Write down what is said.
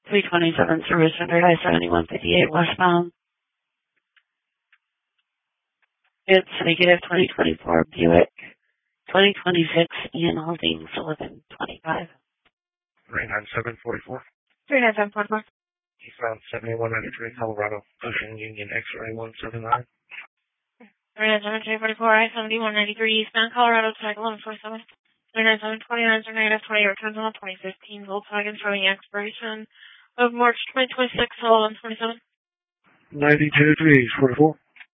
327 Service Center, I-7158 westbound. It's negative 2024 Buick. 2026 Ian Holdings 1125. 39744. 39744. Eastbound 7193 Colorado, Ocean Union X-ray 179. 39744, I-7193 eastbound Colorado, tag 1147. 39729, negative 20, returns on 2015 Volkswagen showing expiration of March 2026, 1127. 92 44.